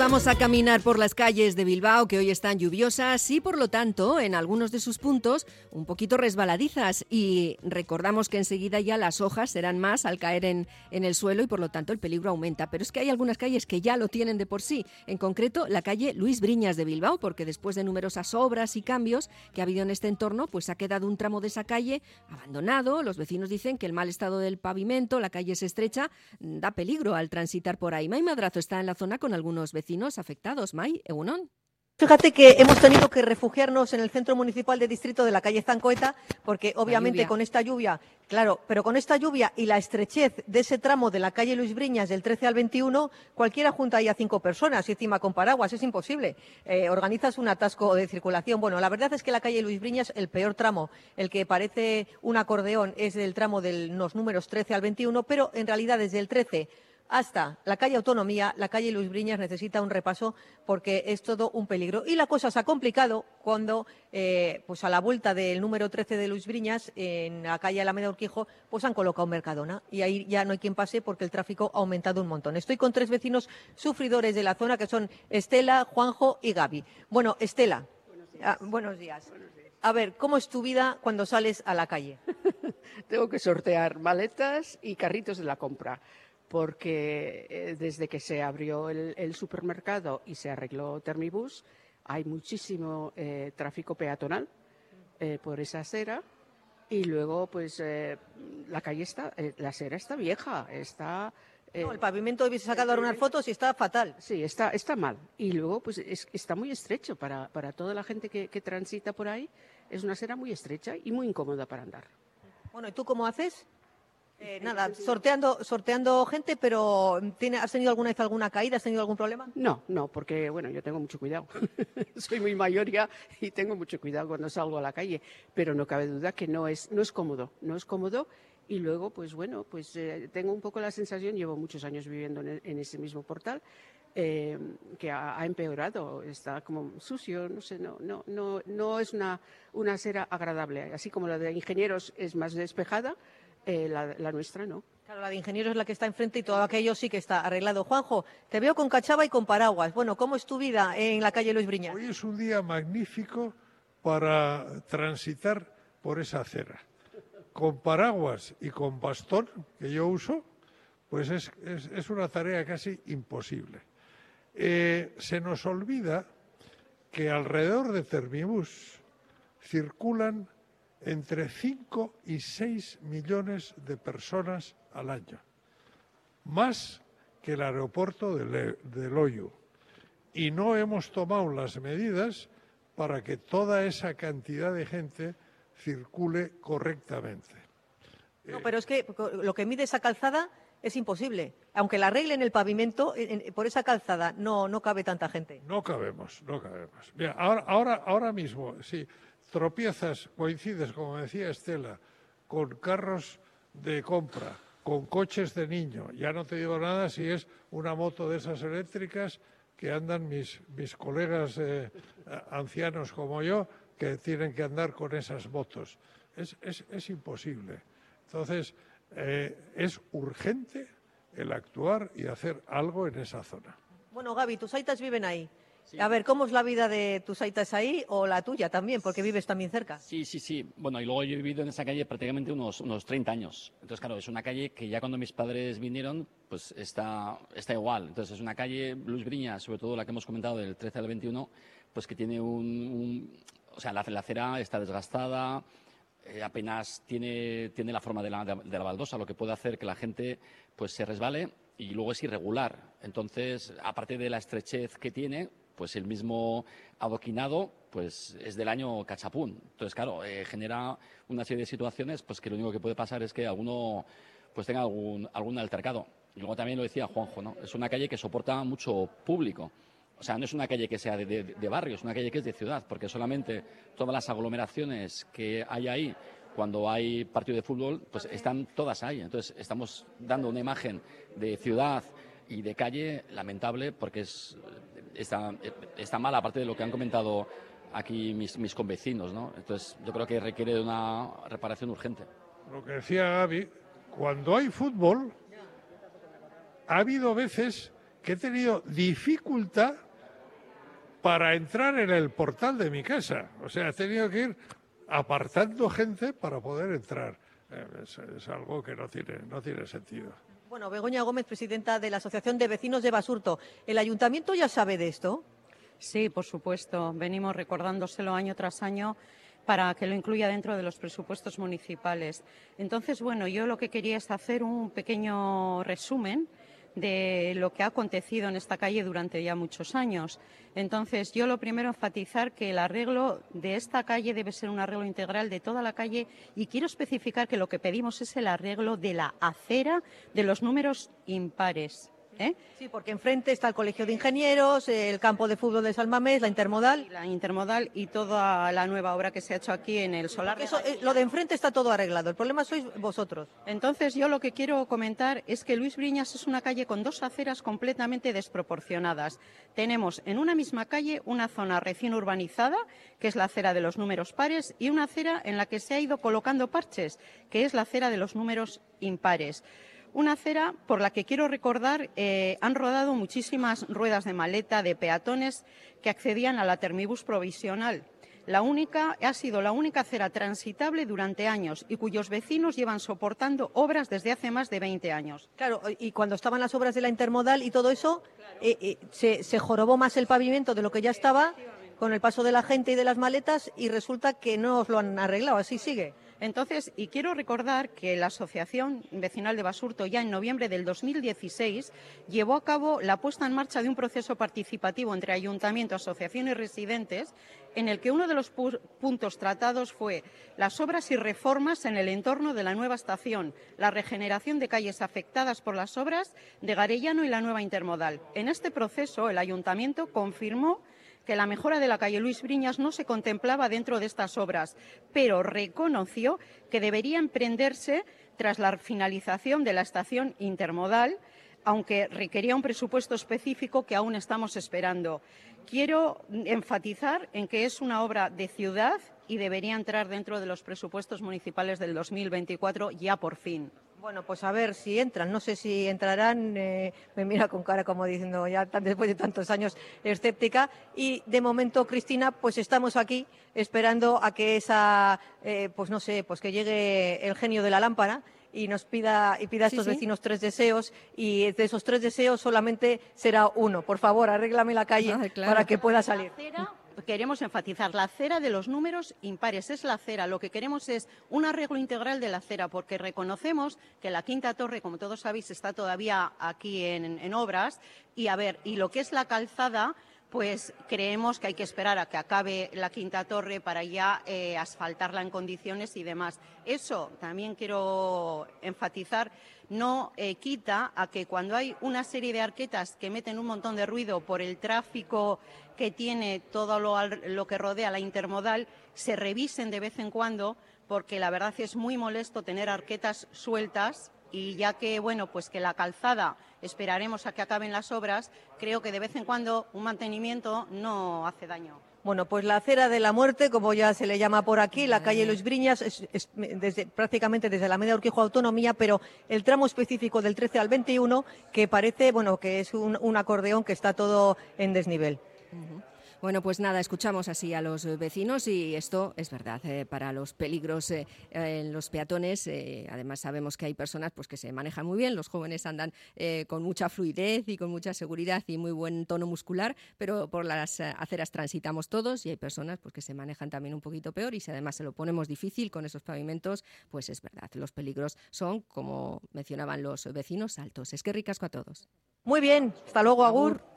Vamos a caminar por las calles de Bilbao, que hoy están lluviosas y, por lo tanto, en algunos de sus puntos, un poquito resbaladizas. Y recordamos que enseguida ya las hojas serán más al caer en el suelo y, por lo tanto, el peligro aumenta. Pero es que hay algunas calles que ya lo tienen de por sí. En concreto, la calle Luis Briñas de Bilbao, porque después de numerosas obras y cambios que ha habido en este entorno, pues ha quedado un tramo de esa calle abandonado. Los vecinos dicen que el mal estado del pavimento, la calle es estrecha, da peligro al transitar por ahí. May Madrazo está en la zona con algunos vecinos afectados. May, egunon. Fíjate que hemos tenido que refugiarnos en el centro municipal de distrito de la calle Zancoeta, porque obviamente con esta lluvia, claro, pero con esta lluvia y la estrechez de ese tramo de la calle Luis Briñas del 13 al 21, cualquiera junta ahí a 5 personas y encima con paraguas, es imposible. Organizas un atasco de circulación. Bueno, la verdad es que la calle Luis Briñas, el peor tramo, el que parece un acordeón, es el tramo de los números 13 al 21, pero en realidad desde el 13 hasta la calle Autonomía, la calle Luis Briñas necesita un repaso porque es todo un peligro. Y la cosa se ha complicado cuando, pues a la vuelta del número 13 de Luis Briñas, en la calle Alameda Urquijo, pues han colocado Mercadona. Y ahí ya no hay quien pase porque el tráfico ha aumentado un montón. Estoy con 3 vecinos sufridores de la zona, que son Estela, Juanjo y Gaby. Bueno, Estela, buenos días. A ver, ¿cómo es tu vida cuando sales a la calle? Tengo que sortear maletas y carritos de la compra, porque desde que se abrió el supermercado y se arregló Termibus, hay muchísimo tráfico peatonal por esa acera, y luego pues la calle está, la acera está vieja, está... No, el pavimento hubiese sacado ahora unas fotos y está fatal. Sí, está mal. Y luego pues está muy estrecho para toda la gente que transita por ahí. Es una acera muy estrecha y muy incómoda para andar. Bueno, ¿y tú cómo haces? Nada, sorteando gente, pero ¿has tenido alguna vez alguna caída? ¿Has tenido algún problema? No, porque bueno, yo tengo mucho cuidado. Soy muy mayor ya y tengo mucho cuidado cuando salgo a la calle, pero no cabe duda que no es cómodo, y luego pues bueno, pues tengo un poco la sensación, llevo muchos años viviendo en ese mismo portal, que ha empeorado, está como sucio, no sé, no es una acera agradable, así como la de ingenieros es más despejada. La nuestra no. Claro, la de ingenieros es la que está enfrente y todo aquello sí que está arreglado. Juanjo, te veo con cachava y con paraguas. Bueno, ¿cómo es tu vida en la calle Luis Briñas? Hoy es un día magnífico para transitar por esa acera. Con paraguas y con bastón, que yo uso, pues es una tarea casi imposible. Se nos olvida que alrededor de Termibus circulan entre 5 y 6 millones de personas al año, más que el aeropuerto de Loiu. Y no hemos tomado las medidas para que toda esa cantidad de gente circule correctamente. No, pero es que lo que mide esa calzada es imposible. Aunque la arreglen el pavimento, por esa calzada no cabe tanta gente. No cabemos. Mira, ahora mismo, sí. Tropiezas, coincides, como decía Estela, con carros de compra, con coches de niño. Ya no te digo nada si es una moto de esas eléctricas que andan mis colegas ancianos como yo, que tienen que andar con esas motos. Es imposible. Entonces, es urgente el actuar y hacer algo en esa zona. Bueno, Gaby, tus aitas viven ahí. Sí. A ver, ¿cómo es la vida de tus aitas ahí o la tuya también? Porque vives también cerca. Sí. Bueno, y luego yo he vivido en esa calle prácticamente unos 30 años. Entonces, claro, es una calle que ya cuando mis padres vinieron, pues está igual. Entonces, es una calle, Luis Briñas, sobre todo la que hemos comentado del 13 al 21, pues que tiene o sea, la acera está desgastada, apenas tiene la forma de la baldosa, lo que puede hacer que la gente pues se resbale, y luego es irregular. Entonces, aparte de la estrechez que tiene, pues el mismo adoquinado pues es del año cachapún. Entonces, claro, genera una serie de situaciones pues que lo único que puede pasar es que alguno pues tenga algún altercado. Y luego también lo decía Juanjo, ¿no? Es una calle que soporta mucho público. O sea, no es una calle que sea de barrio, es una calle que es de ciudad, porque solamente todas las aglomeraciones que hay ahí cuando hay partido de fútbol, pues están todas ahí. Entonces, estamos dando una imagen de ciudad y de calle lamentable, porque está mal, aparte de lo que han comentado aquí mis convecinos, ¿no? Entonces, yo creo que requiere de una reparación urgente. Lo que decía Gaby, cuando hay fútbol, ha habido veces que he tenido dificultad para entrar en el portal de mi casa. O sea, he tenido que ir apartando gente para poder entrar. Es algo que no tiene sentido. Bueno, Begoña Gómez, presidenta de la Asociación de Vecinos de Basurto. ¿El ayuntamiento ya sabe de esto? Sí, por supuesto. Venimos recordándoselo año tras año para que lo incluya dentro de los presupuestos municipales. Entonces, bueno, yo lo que quería es hacer un pequeño resumen de lo que ha acontecido en esta calle durante ya muchos años. Entonces, yo lo primero enfatizar que el arreglo de esta calle debe ser un arreglo integral de toda la calle y quiero especificar que lo que pedimos es el arreglo de la acera de los números impares. Sí, porque enfrente está el Colegio de Ingenieros, el campo de fútbol de San Mamés, la Intermodal. La Intermodal y toda la nueva obra que se ha hecho aquí en el solar. Eso, lo de enfrente está todo arreglado, el problema sois vosotros. Entonces, yo lo que quiero comentar es que Luis Briñas es una calle con dos aceras completamente desproporcionadas. Tenemos en una misma calle una zona recién urbanizada, que es la acera de los números pares, y una acera en la que se ha ido colocando parches, que es la acera de los números impares. Una acera por la que quiero recordar han rodado muchísimas ruedas de maleta de peatones que accedían a la termibús provisional. Ha sido la única acera transitable durante años y cuyos vecinos llevan soportando obras desde hace más de 20 años. Claro, y cuando estaban las obras de la Intermodal y todo eso, se jorobó más el pavimento de lo que ya estaba con el paso de la gente y de las maletas y resulta que no os lo han arreglado, así sigue. Entonces, y quiero recordar que la Asociación Vecinal de Basurto ya en noviembre del 2016 llevó a cabo la puesta en marcha de un proceso participativo entre ayuntamiento, asociación y residentes en el que uno de los puntos tratados fue las obras y reformas en el entorno de la nueva estación, la regeneración de calles afectadas por las obras de Garellano y la nueva Intermodal. En este proceso, el ayuntamiento confirmó que la mejora de la calle Luis Briñas no se contemplaba dentro de estas obras, pero reconoció que debería emprenderse tras la finalización de la estación intermodal, aunque requería un presupuesto específico que aún estamos esperando. Quiero enfatizar en que es una obra de ciudad y debería entrar dentro de los presupuestos municipales del 2024 ya por fin. Bueno, pues a ver si entran. No sé si entrarán. Me mira con cara como diciendo ya después de tantos años escéptica. Y de momento, Cristina, pues estamos aquí esperando a que pues no sé, pues que llegue el genio de la lámpara y nos pida a estos vecinos 3 deseos y de esos 3 deseos solamente será uno. Por favor, arréglame la calle para que pueda salir. Queremos enfatizar la acera de los números impares, es la acera. Lo que queremos es un arreglo integral de la acera, porque reconocemos que la Quinta Torre, como todos sabéis, está todavía aquí en obras. Y lo que es la calzada, pues creemos que hay que esperar a que acabe la Quinta Torre para ya asfaltarla en condiciones y demás. Eso también quiero enfatizar. No quita a que cuando hay una serie de arquetas que meten un montón de ruido por el tráfico que tiene todo lo que rodea la intermodal, se revisen de vez en cuando, porque la verdad es muy molesto tener arquetas sueltas y ya que, bueno, pues que la calzada esperaremos a que acaben las obras, creo que de vez en cuando un mantenimiento no hace daño. Bueno, pues la acera de la muerte, como ya se le llama por aquí, la calle Luis Briñas, prácticamente desde la Alameda Urquijo Autonomía, pero el tramo específico del 13 al 21, que parece, bueno, que es un acordeón que está todo en desnivel. Bueno, pues nada, escuchamos así a los vecinos y esto es verdad, para los peligros en los peatones. Además sabemos que hay personas pues que se manejan muy bien, los jóvenes andan con mucha fluidez y con mucha seguridad y muy buen tono muscular, pero por las aceras transitamos todos y hay personas pues que se manejan también un poquito peor y si además se lo ponemos difícil con esos pavimentos, pues es verdad, los peligros son, como mencionaban los vecinos, altos. Es que ricasco a todos. Muy bien, hasta luego, agur.